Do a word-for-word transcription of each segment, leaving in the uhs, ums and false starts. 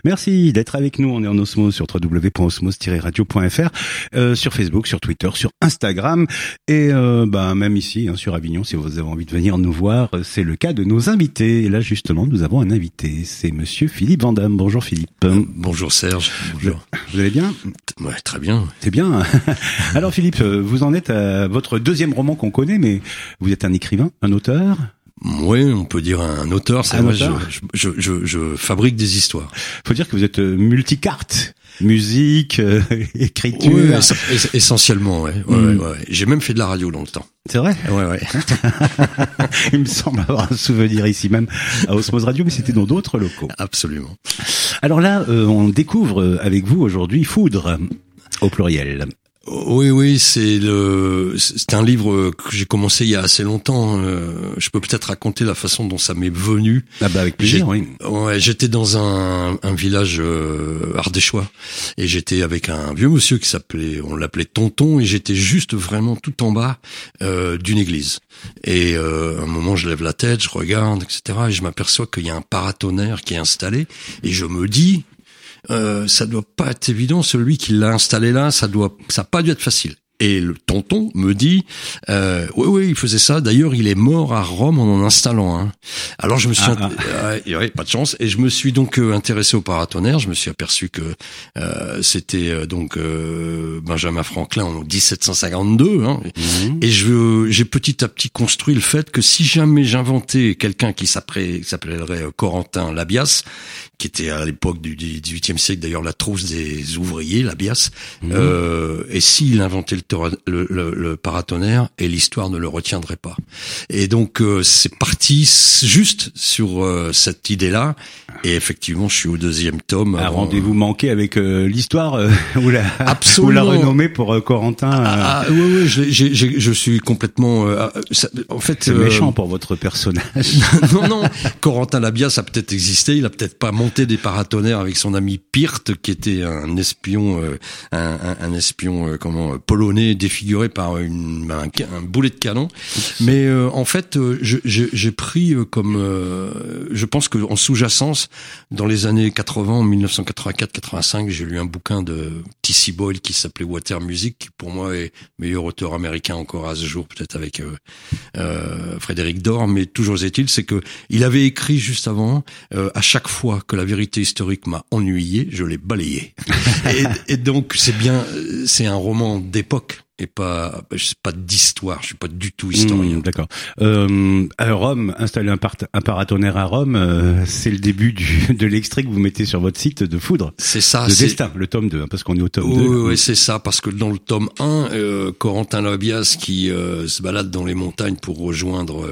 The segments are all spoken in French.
Merci d'être avec nous. On est en Osmose sur w w w point osmose tiret radio point f r, euh, sur Facebook, sur Twitter, sur Instagram et euh, bah même ici hein, sur Avignon. Si vous avez envie de venir nous voir, c'est le cas de nos invités. Et là justement, nous avons un invité. C'est Monsieur Philippe Vandamme. Bonjour Philippe. Euh, bonjour Serge. Bonjour. Vous allez bien? Ouais, très bien. C'est bien. Alors Philippe, vous en êtes à votre deuxième roman qu'on connaît, mais vous êtes un écrivain, un auteur? Oui, on peut dire un auteur. C'est vrai, je, je, je, je fabrique des histoires. Faut dire que vous êtes multicarte. Musique, euh, écriture. Oui, essentiellement, ouais. ouais, mmh. ouais, ouais. J'ai même fait de la radio dans le temps. C'est vrai? Ouais, ouais. Il me semble avoir un souvenir ici même à Osmose Radio, mais c'était dans d'autres locaux. Absolument. Alors là, euh, on découvre avec vous aujourd'hui Foudre, au pluriel. Oui, oui, c'est le, c'est un livre que j'ai commencé il y a assez longtemps. Euh, je peux peut-être raconter la façon dont ça m'est venu. Ah bah avec plaisir, j'ai, oui. Ouais, j'étais dans un, un village euh, ardéchois et j'étais avec un vieux monsieur qui s'appelait, on l'appelait Tonton, et j'étais juste vraiment tout en bas euh, d'une église. Et euh, à un moment, je lève la tête, je regarde, et cetera. Et je m'aperçois qu'il y a un paratonnerre qui est installé, et je me dis. Euh, ça doit pas être évident, celui qui l'a installé là, ça doit, ça a pas dû être facile. Et le tonton me dit, euh, oui, oui, il faisait ça. D'ailleurs, il est mort à Rome en en installant un. Alors, je me suis, ah, ah. Euh, ouais, pas de chance. Et je me suis donc euh, intéressé au paratonnerre. Je me suis aperçu que euh, c'était euh, donc euh, Benjamin Franklin en dix-sept cent cinquante-deux. Hein. Mmh. Et je, j'ai petit à petit construit le fait que si jamais j'inventais quelqu'un qui s'appellerait, qui s'appellerait Corentin Labias, qui était à l'époque du dix-huitième siècle, d'ailleurs la trousse des ouvriers, Labias, mmh. euh, et s'il inventait le Le, le, le paratonnerre, et l'histoire ne le retiendrait pas. Et donc euh, c'est parti juste sur euh, cette idée-là. Et effectivement, je suis au deuxième tome. Un avant, rendez-vous euh... manqué avec euh, l'histoire euh, ou la Absolument. ou la renommée pour euh, Corentin. Euh... Ah, ah, oui, oui, je, j'ai, j'ai, je suis complètement. Euh, ça, en fait, c'est euh... méchant pour votre personnage. non, non. Corentin Labias a peut-être existé. Il a peut-être pas monté des paratonnerres avec son ami Pirth, qui était un espion, euh, un, un, un espion euh, comment polonais. Défiguré par une, un, un boulet de canon, mais euh, en fait, euh, je, je, j'ai pris euh, comme, euh, je pense que en sous-jacence, dans les années quatre-vingts, en dix-neuf cent quatre-vingt-quatre quatre-vingt-cinq, j'ai lu un bouquin de T C Boyle qui s'appelait Water Music, qui pour moi est meilleur auteur américain encore à ce jour, peut-être avec euh, euh, Frédéric Dorr, mais toujours est-il, c'est que il avait écrit juste avant, euh, à chaque fois que la vérité historique m'a ennuyé, je l'ai balayé. et, et donc c'est bien, c'est un roman d'époque. Et pas, pas d'histoire. Je suis pas du tout historien. Mmh, d'accord. Euh, à Rome, installer un, part, un paratonnerre à Rome, euh, c'est le début du, de l'extrait que vous mettez sur votre site de Foudre. C'est ça. De c'est... Destin, le tome deux, hein, parce qu'on est au tome oui, deux. Oui, oui, c'est ça, parce que dans le tome un, euh, Corentin Labias qui euh, se balade dans les montagnes pour rejoindre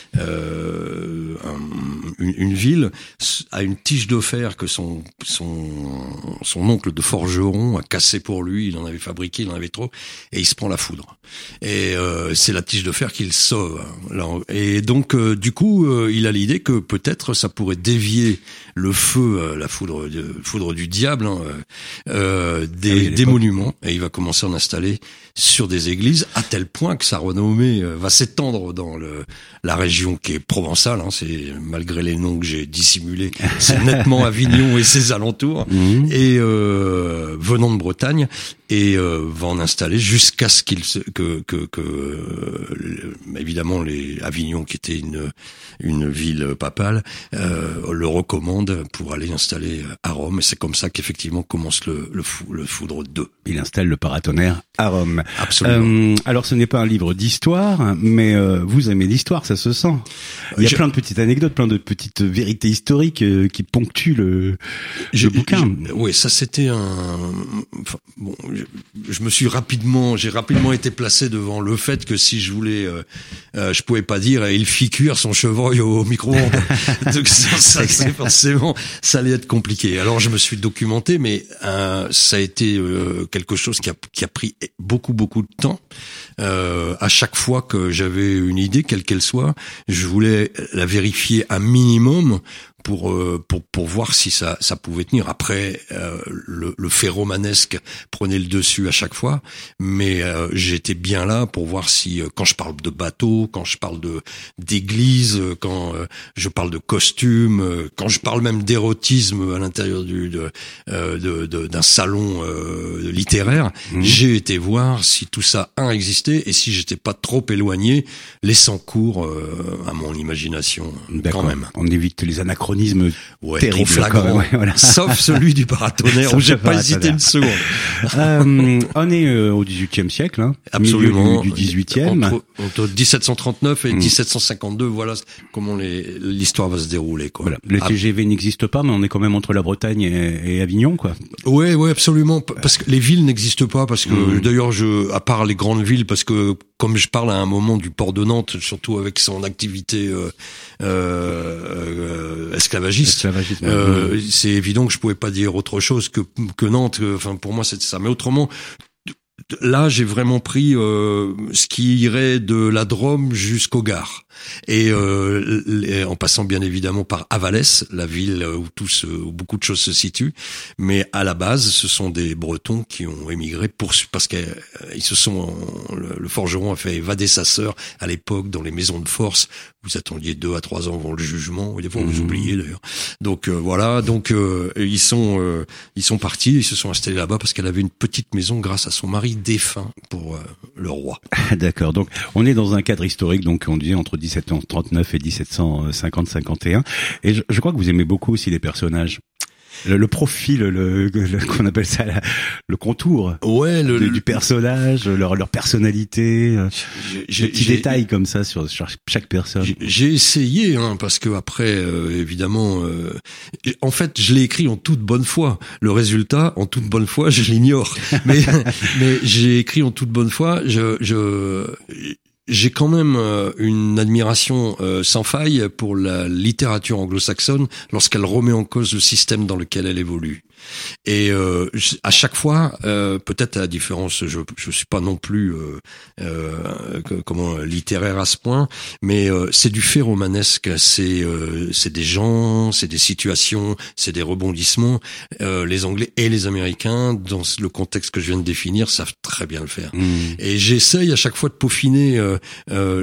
euh, un, une, une ville, a une tige de fer que son son son oncle de forgeron a cassé pour lui. Il en avait fabriqué, il en avait trop, et il se prend la foudre. Et euh, c'est la tige de fer qui le sauve. Et donc, euh, du coup, euh, il a l'idée que peut-être ça pourrait dévier le feu, euh, la foudre, de, foudre du diable, hein, euh, des, ah oui, des monuments. Et il va commencer à en installer sur des églises, à tel point que sa renommée euh, va s'étendre dans le, la région qui est provençale. Hein, c'est malgré les noms que j'ai dissimulés, c'est nettement Avignon et ses alentours. Mmh. Et euh, venant de Bretagne, et euh, va en installer jusqu'à ce qu'il se, que que que euh, évidemment les Avignon, qui était une une ville papale, euh, le recommande pour aller installer à Rome. Et c'est comme ça qu'effectivement commence le le, fou, le Foudre deux. Il installe le paratonnerre à Rome. Absolument. Euh, alors ce n'est pas un livre d'histoire, mais euh, vous aimez l'histoire, ça se sent. Il y a je... plein de petites anecdotes, plein de petites vérités historiques euh, qui ponctuent le, je, le bouquin. Je, oui, ça c'était un. Enfin, bon, je, je me suis rapidement, j'ai rapidement été placé devant le fait que si je voulais, euh, euh, je pouvais pas dire il fit cuire son chevreuil au micro-ondes. Donc ça, ça c'est forcément, ça allait être compliqué. Alors je me suis documenté, mais euh, ça a été euh, quelque chose qui a qui a pris beaucoup beaucoup de temps. Euh, à chaque fois que j'avais une idée, quelle qu'elle soit, je voulais la vérifier un minimum pour euh, pour pour voir si ça ça pouvait tenir. Après, euh, le, le fait romanesque prenait le dessus à chaque fois, mais euh, j'étais bien là pour voir si, euh, quand je parle de bateau, quand je parle de d'église, quand euh, je parle de costumes, euh, quand je parle même d'érotisme à l'intérieur du de, euh, de, de d'un salon euh, littéraire, mmh. j'ai été voir si tout ça un existait et si j'étais pas trop éloigné, laissant cours euh, à mon imagination. D'accord. Quand même. On évite les anachronismes ouais, terribles, trop flagrants, ouais, voilà. Sauf celui du paratonnerre où j'ai pas hésité une seconde. euh, on est euh, au dix-huitième siècle, hein, absolument, milieu du, du dix-huitième. Entre, entre dix-sept cent trente-neuf et mmh. dix-sept cent cinquante-deux, voilà comment les, l'histoire va se dérouler, quoi. Voilà. Le T G V ah. n'existe pas, mais on est quand même entre la Bretagne et, et Avignon, quoi. Ouais, ouais, absolument. Parce que les villes n'existent pas, parce que mmh. d'ailleurs, je, à part les grandes villes, parce que comme je parle à un moment du port de Nantes, surtout avec son activité euh, euh, esclavagiste, euh, mmh. c'est évident que je pouvais pas dire autre chose que que Nantes. Enfin, pour moi, c'était ça. Mais autrement, là, j'ai vraiment pris euh, ce qui irait de la Drôme jusqu'au Gard. Et euh, les, en passant bien évidemment par Avalès, la ville où tous, où beaucoup de choses se situent, mais à la base, ce sont des Bretons qui ont émigré pour parce qu'ils se sont, le, le forgeron a fait évader sa sœur à l'époque dans les maisons de force. Vous attendiez deux à trois ans avant le jugement, et des fois vous oubliez d'ailleurs. Donc euh, voilà, donc euh, ils sont, euh, ils sont partis, ils se sont installés là-bas parce qu'elle avait une petite maison grâce à son mari défunt pour euh, le roi. D'accord. Donc on est dans un cadre historique, donc on disait entre dix-sept cent trente-neuf et dix-sept cent cinquante cinquante et un. Et je, je crois que vous aimez beaucoup aussi les personnages. Le, le profil, le, le qu'on appelle ça, la, le contour ouais, le, du, du personnage, leur, leur personnalité, j'ai, des petits détails comme ça sur, sur chaque personne. J'ai, j'ai essayé, hein, parce que après, euh, évidemment, euh, en fait, je l'ai écrit en toute bonne foi. Le résultat, en toute bonne foi, je l'ignore. Mais, mais j'ai écrit en toute bonne foi. Je, je J'ai quand même une admiration sans faille pour la littérature anglo-saxonne lorsqu'elle remet en cause le système dans lequel elle évolue. Et euh, à chaque fois, euh, peut-être à la différence, je je suis pas non plus euh, euh, comment littéraire à ce point, mais euh, c'est du fait romanesque, c'est euh, c'est des gens, c'est des situations, c'est des rebondissements. Euh, les Anglais et les Américains, dans le contexte que je viens de définir, savent très bien le faire. Mmh. Et j'essaye à chaque fois de peaufiner euh, euh,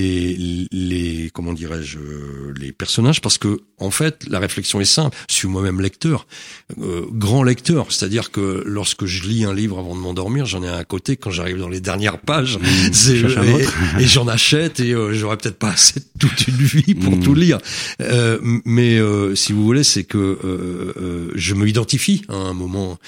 les les comment dirais-je les personnages, parce que en fait la réflexion est simple. Je suis moi-même lecteur. Euh, grand lecteur, c'est-à-dire que lorsque je lis un livre avant de m'endormir, j'en ai un à côté quand j'arrive dans les dernières pages, mmh, c'est, et, et j'en achète et euh, j'aurais peut-être pas assez toute une vie pour mmh. tout lire. Euh, mais euh, si vous voulez, c'est que euh, euh, je me identifie à un moment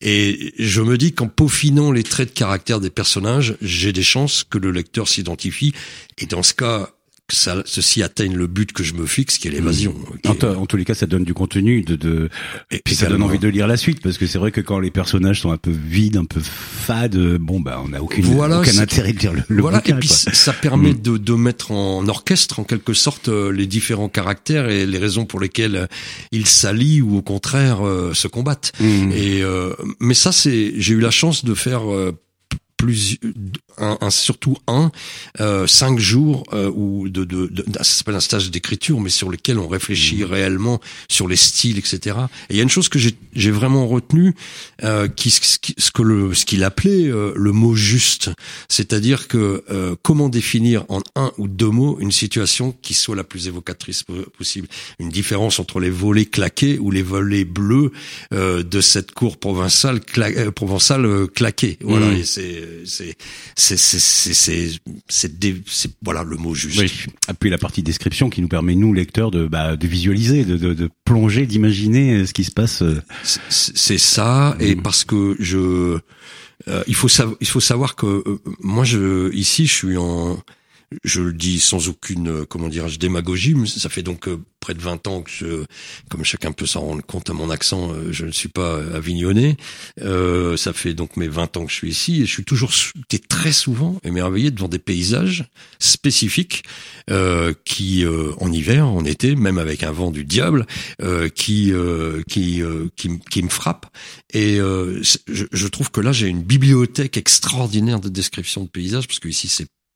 et je me dis qu'en peaufinant les traits de caractère des personnages, j'ai des chances que le lecteur s'identifie et dans ce cas que ça, ceci atteigne le but que je me fixe, qui est l'évasion. Mmh. En, est... en tous les cas, ça donne du contenu, de, de... et puis ça donne envie de lire la suite, parce que c'est vrai que quand les personnages sont un peu vides, un peu fades, bon bah on n'a aucune voilà, aucun intérêt de lire le, le voilà, bouquin. Et puis quoi. ça permet mmh. de, de mettre en orchestre en quelque sorte les différents caractères et les raisons pour lesquelles ils s'allient ou au contraire euh, se combattent. Mmh. Et euh, mais ça, c'est, j'ai eu la chance de faire. Euh, plus un, un surtout un euh, cinq jours euh, ou de, de, de ça s'appelle un stage d'écriture, mais sur lequel on réfléchit mmh. réellement sur les styles, et cetera. Et il y a une chose que j'ai j'ai vraiment retenu, euh, qui ce que le ce qu'il appelait euh, le mot juste, c'est-à-dire que euh, comment définir en un ou deux mots une situation qui soit la plus évocatrice possible, une différence entre les volets claqués ou les volets bleus euh, de cette cour provençale cla euh, provençale euh, claquée. Voilà, mmh. et c'est c'est c'est c'est c'est c'est c'est, dé, c'est voilà le mot juste. Oui. Et puis la partie description qui nous permet nous lecteurs de bah de visualiser, de de, de plonger, d'imaginer ce qui se passe. C'est, c'est ça mmh. et parce que je euh, il faut savoir il faut savoir que euh, moi je ici je suis en je le dis sans aucune, comment dirais-je, démagogie, mais ça fait donc euh, près de vingt ans que je, comme chacun peut s'en rendre compte à mon accent, euh, je ne suis pas avignonnais. Euh, ça fait donc mes vingt ans que je suis ici et je suis toujours très souvent émerveillé devant des paysages spécifiques euh, qui, euh, en hiver, en été, même avec un vent du diable, euh, qui, euh, qui, euh, qui, qui me frappe. Et euh, je, je trouve que là, j'ai une bibliothèque extraordinaire de description de paysages, parce que ici, c'est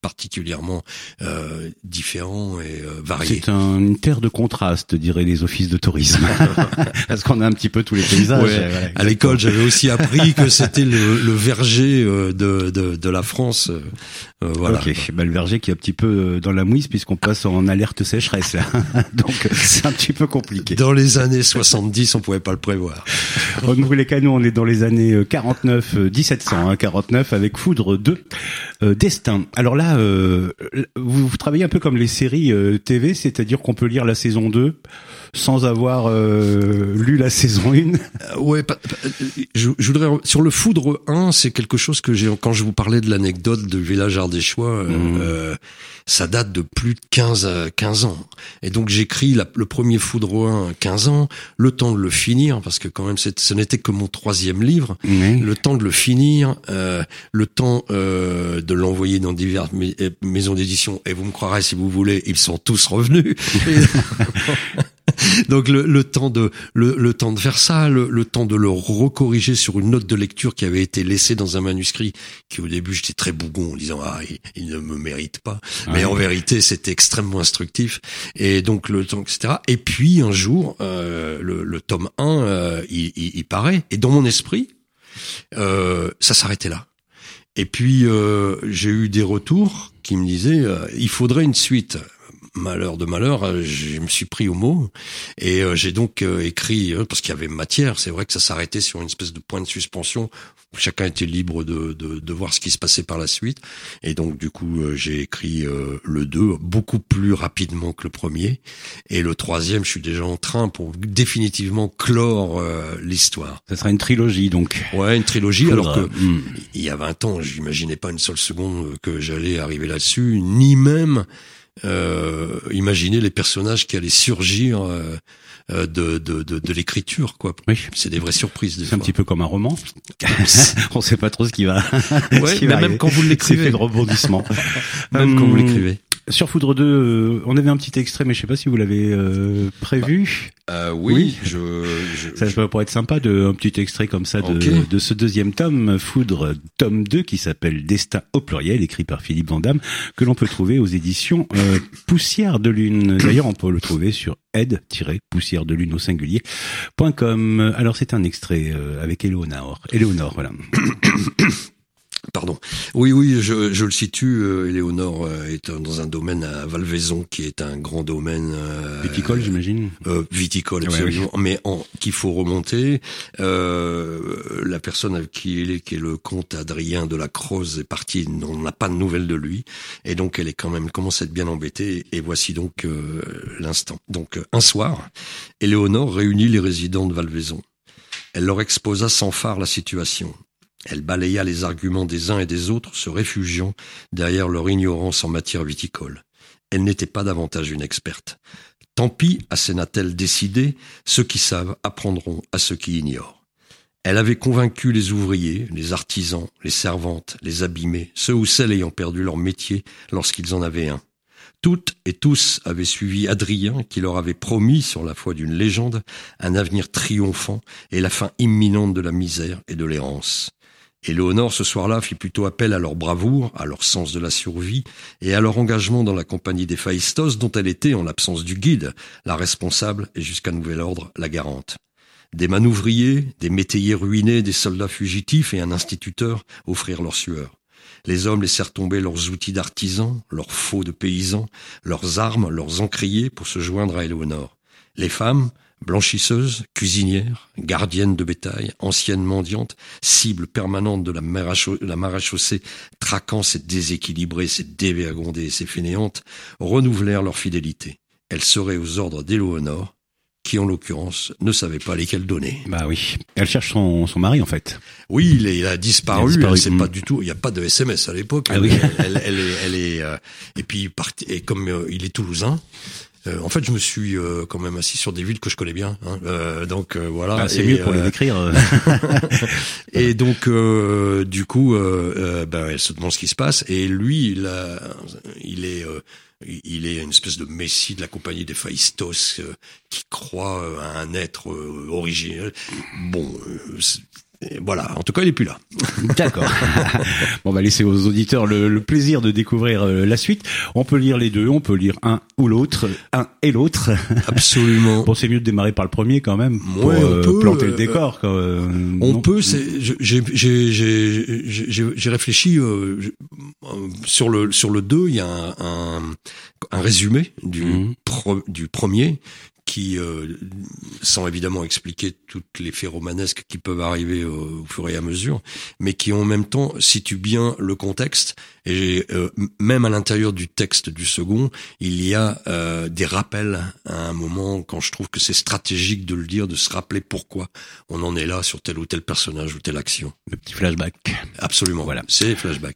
particulièrement euh, différent et euh, varié. C'est un, une terre de contraste, diraient les offices de tourisme, parce qu'on a un petit peu tous les paysages. Ouais, voilà, à l'école, j'avais aussi appris que c'était le, le verger euh, de, de, de la France. Euh, voilà. Ok, bah, le verger qui est un petit peu dans la mouise puisqu'on passe en alerte sécheresse là. Donc c'est un petit peu compliqué. Dans les années soixante-dix, on pouvait pas le prévoir. Renouvelez les canaux, on est dans les années quarante-neuf, dix-sept cents, hein, quarante-neuf avec Foudre deux, euh, Destin. Alors là, euh, vous, vous travaillez un peu comme les séries euh, T V, c'est-à-dire qu'on peut lire la saison deux sans avoir euh, lu la saison un. Euh, ouais, pas, pas, je, je voudrais sur le Foudre un, c'est quelque chose que j'ai quand je vous parlais de l'anecdote de Village Ardéchois, mmh. euh, ça date de plus de quinze ans. Et donc j'écris la, le premier Foudre un à quinze ans, le temps de le finir parce que quand même c'est, ce n'était que mon troisième livre, mmh. le temps de le finir, euh, le temps euh, de l'envoyer dans diverses maisons d'édition. Et vous me croirez si vous voulez, ils sont tous revenus. Donc le, le temps de le, le temps de faire ça, le, le temps de le recorriger sur une note de lecture qui avait été laissée dans un manuscrit qui au début j'étais très bougon en disant ah il, il ne me mérite pas, ah, mais oui. En vérité c'était extrêmement instructif et donc le temps et cetera. Et puis un jour euh, le, le tome un euh, il, il, il paraît et dans mon esprit euh, ça s'arrêtait là. Et puis euh, j'ai eu des retours qui me disaient euh, il faudrait une suite. Malheur de malheur, je me suis pris au mot et euh, j'ai donc euh, écrit euh, parce qu'il y avait matière. C'est vrai que ça s'arrêtait sur une espèce de point de suspension. Chacun était libre de, de, de voir ce qui se passait par la suite. Et donc du coup, euh, j'ai écrit euh, le deux beaucoup plus rapidement que le premier. Et le troisième, je suis déjà en train pour définitivement clore euh, l'histoire. Ça sera une trilogie donc. Ouais, une trilogie. Faudra. Alors que mmh. il y a vingt ans, j'imaginais pas une seule seconde que j'allais arriver là-dessus, ni même Euh, imaginez les personnages qui allaient surgir euh, de, de, de, de l'écriture, quoi. Oui. C'est des vraies surprises. C'est fois. Un petit peu comme un roman. On sait pas trop ce qui va. Ouais, ce qui mais va même arriver. quand vous l'écrivez. C'est fait de rebondissements. Même hum, quand vous l'écrivez. Sur Foudre deux, euh, on avait un petit extrait, mais je sais pas si vous l'avez euh, prévu. Euh, oui, oui, je, je, ça je... pourrait être sympa de un petit extrait comme ça de, okay. de ce deuxième tome, Foudre, tome deux, qui s'appelle Destin au pluriel, écrit par Philippe Vandamme, que l'on peut trouver aux éditions euh, Poussière de Lune. D'ailleurs, on peut le trouver sur aide-poussière de lune au singulier point com. Alors, c'est un extrait euh, avec Éléonore. Éléonore, voilà. Pardon. Oui, oui, je, je le situe. Euh, Éléonore euh, est dans un domaine à Valvaison qui est un grand domaine euh, viticole, j'imagine. Euh, viticole, absolument. Ouais, oui. Mais en, qu'il faut remonter. Euh, la personne avec qui il est, qui est le comte Adrien de la Croze, est partie. On n'a pas de nouvelles de lui, et donc elle est quand même commence à être bien embêtée. Et voici donc euh, l'instant. Donc un soir, Éléonore réunit les résidents de Valvaison. Elle leur exposa sans phare la situation. Elle balaya les arguments des uns et des autres, se réfugiant derrière leur ignorance en matière viticole. Elle n'était pas davantage une experte. Tant pis, asséna-t-elle décidée, ceux qui savent apprendront à ceux qui ignorent. Elle avait convaincu les ouvriers, les artisans, les servantes, les abîmés, ceux ou celles ayant perdu leur métier lorsqu'ils en avaient un. Toutes et tous avaient suivi Adrien qui leur avait promis, sur la foi d'une légende, un avenir triomphant et la fin imminente de la misère et de l'errance. Éléonore, ce soir-là, fit plutôt appel à leur bravoure, à leur sens de la survie et à leur engagement dans la compagnie des Phaistos, dont elle était, en l'absence du guide, la responsable et jusqu'à nouvel ordre, la garante. Des manouvriers, des métayers ruinés, des soldats fugitifs et un instituteur offrirent leur sueur. Les hommes laissèrent tomber leurs outils d'artisans, leurs faux de paysans, leurs armes, leurs encriers pour se joindre à Éléonore. Les femmes, blanchisseuses, cuisinières, gardiennes de bétail, anciennes mendiantes, cibles permanentes de la maréchaussée, traquant ces déséquilibrées, ces dévergondées et ces fainéantes, renouvelèrent leur fidélité. Elles seraient aux ordres d'Éléonore, qui en l'occurrence ne savait pas lesquels donner. Bah oui, elle cherche son, son mari en fait. Oui, il, est, il a disparu. Il a disparu. Elle sait mmh. pas du tout. Il n'y a pas de S M S à l'époque. Ah oui. Elle, elle, elle est, elle est. Euh, et puis et comme euh, il est toulousain. Euh, en fait, je me suis euh, quand même assis sur des villes que je connais bien, hein. euh, donc euh, voilà. Ah, c'est et, mieux pour euh, les décrire. Et donc, euh, du coup, euh, euh, ben, elle se demande ce qui se passe. Et lui, il, a, il est, euh, il est une espèce de messie de la compagnie des Phaistos euh, qui croit à un être euh, originel. Bon. Euh, Et voilà. En tout cas, il est plus là. D'accord. Bon, on va laisser aux auditeurs le, le plaisir de découvrir euh, la suite. On peut lire les deux, on peut lire un ou l'autre, un et l'autre. Absolument. Bon, c'est mieux de démarrer par le premier quand même pour ouais, euh, peut, planter euh, le décor. Quoi. Euh, on non. peut. C'est, j'ai, j'ai, j'ai, j'ai, j'ai réfléchi euh, sur le sur le deux. Il y a un, un, un résumé du mmh. pro, du premier. Qui, euh, sans évidemment expliquer toutes les faits romanesques qui peuvent arriver euh, au fur et à mesure, mais qui en même temps situent bien le contexte. Et euh, même à l'intérieur du texte du second, il y a euh, des rappels à un moment quand je trouve que c'est stratégique de le dire, de se rappeler pourquoi on en est là sur tel ou tel personnage ou telle action. Le petit flashback. Absolument, voilà, c'est flashback.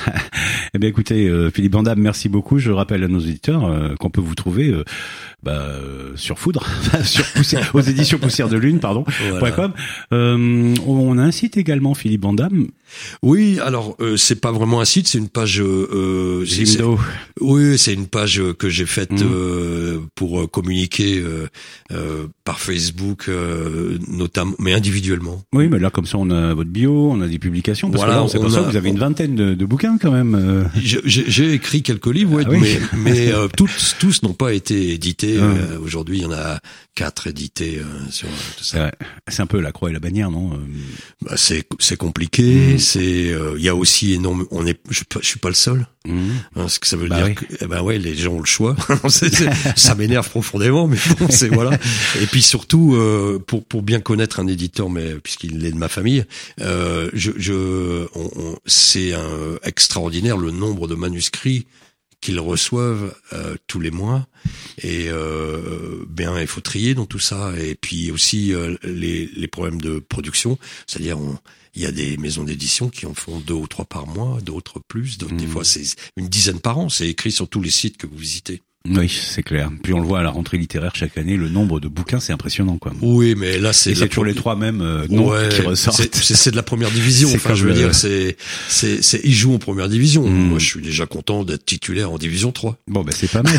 Eh bien écoutez, euh, Philippe Vandame, merci beaucoup. Je rappelle à nos éditeurs euh, qu'on peut vous trouver euh, bah, euh, sur Foudre, sur Poussière, aux éditions Poussière de Lune, pardon. Voilà. .com. Euh, on a un site également, Philippe Vandame. Oui, alors euh, c'est pas vraiment un site, c'est une page. Euh, Jimdo. Oui, c'est une page que j'ai faite mmh. euh, pour euh, communiquer euh, euh, par Facebook, euh, notamment, mais individuellement. Oui, mais là comme ça, on a votre bio, on a des publications. Parce voilà, que là, on s'est aperçu que vous avez on... une vingtaine de, de bouquins quand même. Euh... J'ai, j'ai écrit quelques livres, ouais, ah, oui. mais, mais euh, tous, tous n'ont pas été édités. Ah. Euh, aujourd'hui, il y en a quatre édités euh, sur tout ça. Ouais. C'est un peu la croix et la bannière, non? Bah, c'est c'est compliqué. Mmh. C'est il euh, y a aussi énorme. On est, je, je suis pas le seul. Mmh. Hein, ce que ça veut bah dire, oui. que, eh ben ouais, les gens ont le choix. c'est, c'est, ça m'énerve profondément, mais bon, c'est voilà. Et puis surtout, euh, pour pour bien connaître un éditeur, mais puisqu'il est de ma famille, euh, je, je, on, on, c'est un, extraordinaire le nombre de manuscrits qu'ils reçoivent euh, tous les mois, et euh, bien il faut trier dans tout ça, et puis aussi euh, les les problèmes de production, c'est-à-dire on, il y a des maisons d'édition qui en font deux ou trois par mois, d'autres plus, d'autres mmh. des fois c'est une dizaine par an, c'est écrit sur tous les sites que vous visitez. Oui, c'est clair. Puis on le voit à la rentrée littéraire chaque année, le nombre de bouquins, c'est impressionnant, quoi. Oui, mais là, c'est, et c'est toujours pro... les trois mêmes euh, noms ouais, qui ressortent. C'est, c'est, c'est de la première division. Enfin, je veux le... dire, c'est, c'est, c'est, ils jouent en première division. Mmh. Moi, je suis déjà content d'être titulaire en division trois. Bon, ben, c'est pas mal.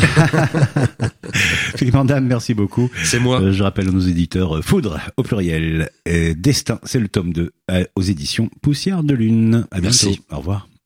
Philippe Vandame, merci beaucoup. C'est moi. Euh, je rappelle à nos éditeurs, euh, Foudre, au pluriel, et Destin, c'est le tome deux, euh, aux éditions Poussière de Lune. À merci. bientôt. Au revoir.